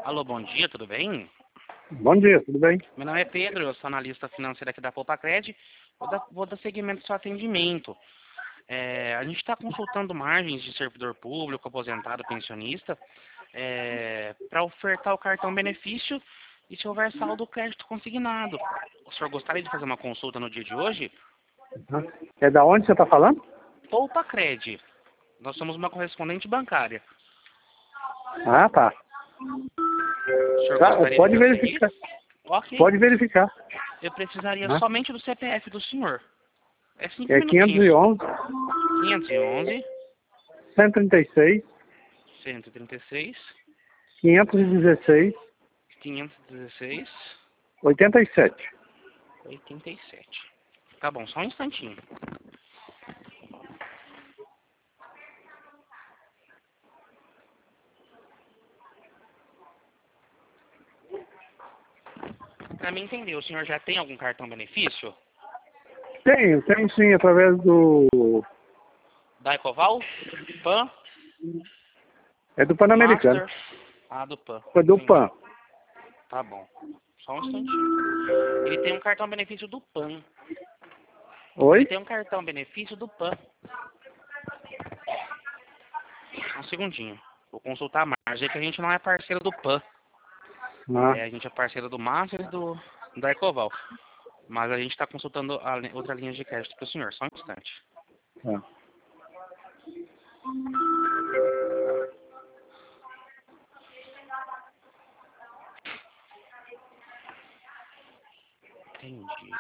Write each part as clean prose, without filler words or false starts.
Alô, bom dia, tudo bem? Bom dia, tudo bem? Meu nome é Pedro, eu sou analista financeiro aqui da Poupa-Cred. Vou dar seguimento ao seu atendimento. A gente está consultando margens de servidor público, aposentado, pensionista, para ofertar o cartão benefício e se houver saldo crédito consignado. O senhor gostaria de fazer uma consulta no dia de hoje? É da onde você está falando? Poupa-Cred. Nós somos uma correspondente bancária. Ah, tá. O senhor Tá, gostaria pode de fazer verificar. isso? Ok. Pode verificar. Eu precisaria Né? somente do CPF do senhor. É 5 É minutinhos. 511, 511 136, 136 516, 516 87. 87. Tá bom, só um instantinho. Pra mim entender, o senhor já tem algum cartão benefício? Tenho sim, através do... Da Ecoval? PAN? É do Pan-Americano. Master? Ah, do PAN. É do Entendi. PAN. Tá bom. Só um instantinho. Ele tem um cartão benefício do PAN. Ele Oi? tem um cartão benefício do PAN. Um segundinho. Vou consultar a margem, que a gente não é parceiro do PAN. Ah, A gente é parceiro do Master e da Ecoval. Mas a gente está consultando outra linha de crédito para o senhor. Só um instante. tá. Entendi.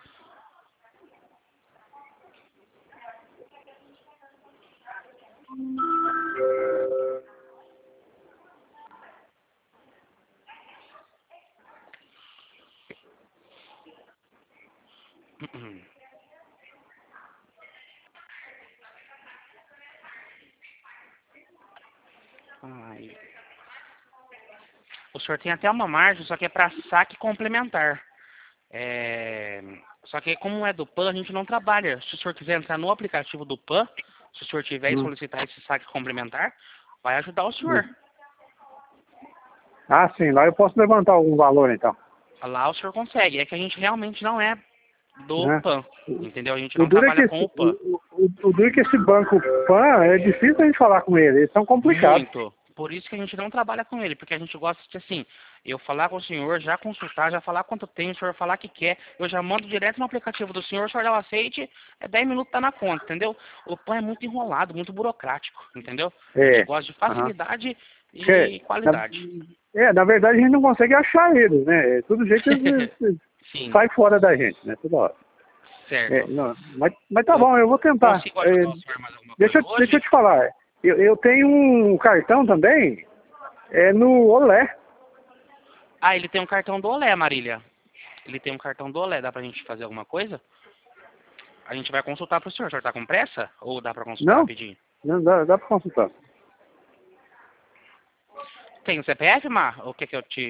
Ai. O senhor tem até uma margem, só que é para saque complementar. Só que como é do PAN, a gente não trabalha. Se o senhor quiser entrar no aplicativo do PAN, se o senhor tiver e Hum, solicitar esse saque complementar, vai ajudar o hum. senhor. Ah, sim, lá eu posso levantar algum valor, então. Lá o senhor consegue. É que a gente realmente não é do Né? PAN, entendeu? A gente O não duro é trabalha que com o PAN. o duro é que esse banco PAN é difícil a gente falar com ele, eles são complicados. Muito. Por isso que a gente não trabalha com ele, porque a gente gosta de, assim, eu falar com o senhor, já consultar, já falar quanto tem, o senhor falar que quer, eu já mando direto no aplicativo do senhor, o senhor dá o aceite, 10 minutos tá na conta, entendeu? O PAN é muito enrolado, muito burocrático, entendeu? A gente É. gosta de Aham. facilidade Que, e qualidade. na verdade a gente não consegue achar eles, né? Todo jeito eles Sim, saem fora da gente, né? Toda hora. certo. Não, mas tá Eu bom, eu vou tentar. consigo ajudar o senhor mais alguma Deixa, coisa deixa eu hoje? te falar. Eu tenho um cartão também, no Olé. Ah, ele tem um cartão do Olé, Marília. Ele tem um cartão do Olé, dá pra gente fazer alguma coisa? A gente vai consultar pro senhor. O senhor tá com pressa? Ou dá pra consultar Não? rapidinho? Não dá pra consultar. Tem o CPF, Mar? Ou quer que eu te...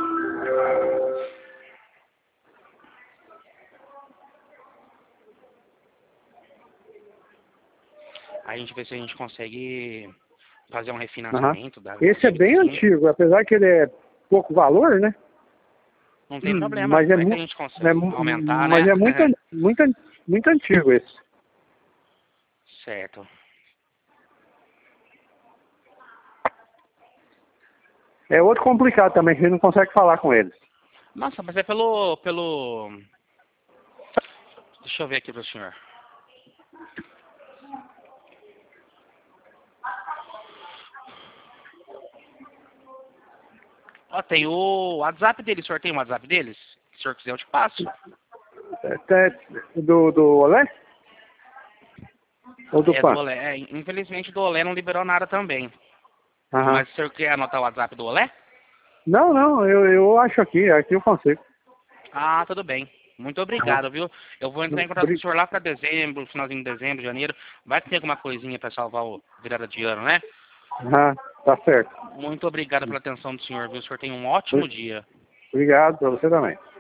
A gente vê se a gente consegue fazer um Aham. refinanciamento da Esse é dívida, bem sim. antigo, apesar que ele é pouco valor, né? Não tem problema. Mas é, Vai que a gente consegue aumentar, mas né? é muito antigo esse. Certo. É outro complicado também, que a gente não consegue falar com eles. Nossa, mas é pelo... Deixa eu ver aqui pro senhor. Ó, tem o WhatsApp deles. O senhor tem o WhatsApp deles? Se o senhor quiser, eu te passo. Do Olé? Ou do É, do PAN? Olé. Infelizmente, do Olé não liberou nada também. Aham. Mas o senhor quer anotar o WhatsApp do Olé? Não, eu acho aqui eu consigo. Ah, tudo bem. Muito Aham. obrigado, viu? Eu vou entrar em contato com o senhor lá para dezembro, finalzinho de dezembro, janeiro. Vai ter alguma coisinha para salvar o virada de ano, né? Aham, tá certo. Muito obrigado pela atenção do senhor, viu? O senhor tem um ótimo dia. Obrigado pra você também.